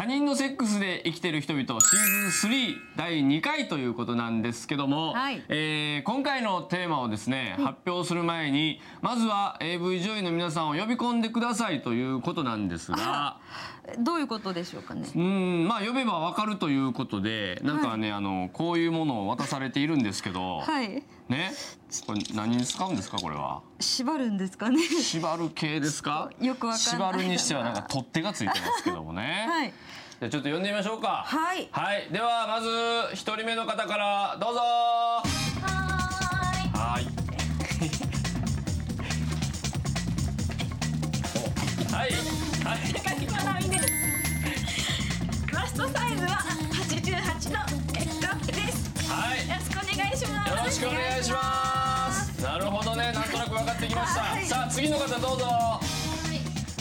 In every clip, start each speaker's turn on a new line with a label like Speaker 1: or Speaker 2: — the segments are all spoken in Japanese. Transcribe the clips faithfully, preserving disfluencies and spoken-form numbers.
Speaker 1: 他人のセックスで生きてる人々シーズンスリーだいにかいということなんですけども、はい、えー、今回のテーマをですね、はい、発表する前にまずは エーブイ 女優の皆さんを呼び込んでくださいということなんですが、
Speaker 2: どういうことでしょうかね。
Speaker 1: うん、まあ呼べばわかるということで、なんかね、はい、あのこういうものを渡されているんですけど、はい、ね、これ何に使うんですか？これは
Speaker 2: 縛るんですかね。
Speaker 1: 縛る系ですか？
Speaker 2: よくわかんない。
Speaker 1: 縛るにしてはなんか取っ手がついてますけどもね。はい。じゃあちょっと呼んでみましょうか。はい。はい。ではまず一人目の方からどうぞ。はーい。はい。はい。はい。
Speaker 3: 高木まなみです。マストサイズははちじゅうはちのエッグアップです。はい。よろしくお願いします。
Speaker 1: よろしくお願いします。なるほどね。なんとなく分かってきました。はい、さあ次の方どうぞ。はい。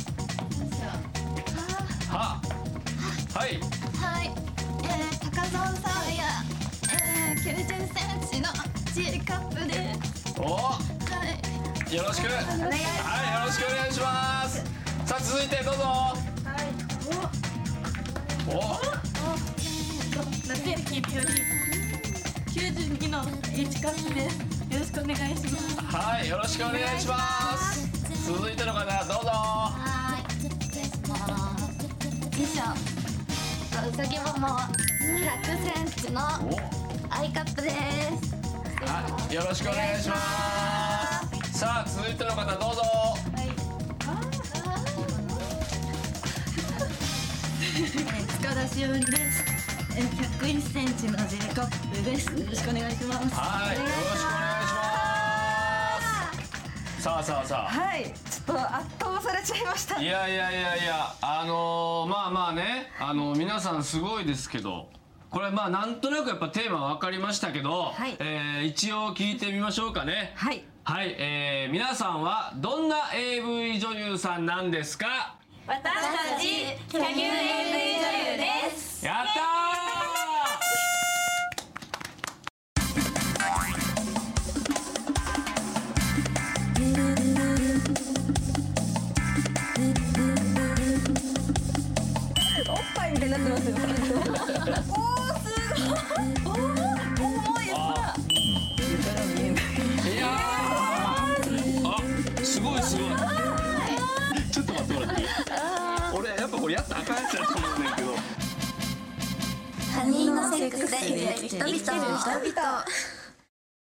Speaker 1: は。はい。
Speaker 4: はい。えー、高園沙耶、えー、きゅうじゅっセンチの G カップです。
Speaker 1: お。はい。よろしく。はい。よろしくお願いします。さあ続いてどうぞ。はい。お。お。
Speaker 3: ラテルキーよりきゅうじゅうにの H カップです。よろしくお願いします。
Speaker 1: はい、よろしくお願いします。続いての方どうぞ。
Speaker 4: はい。以上、うさぎももひゃくセンチのアイカップです。
Speaker 1: はい、よろしくお願いします。さあ続いての方どうぞ。はい。
Speaker 3: 塚田しおりです。ひゃくいっセンチの J カップです。よろしくお願いします。
Speaker 1: はい、よろしくお願いします。さあさあさあ。
Speaker 2: はい、ちょっと圧倒されちゃいました。
Speaker 1: いやいやいやいや、あのー、まあまあね、あのー、皆さんすごいですけど、これまあなんとなくやっぱテーマ分かりましたけど、はい、えー、一応聞いてみましょうかね。はい。はい、えー、皆さんはどんな エーブイ 女優さんなんですか？
Speaker 3: 私たちキャギュー エーブイ 女優です。
Speaker 1: やったー。
Speaker 2: おっぱいみたいになってますよ。おー、すごい。おー、重い。
Speaker 1: いやー、あ、すごいすごい。ちょっと待ってもらっていい？俺やっぱこれやったらあかんやつやと思うねんけど。
Speaker 4: 他人のセックスで生きてる人々。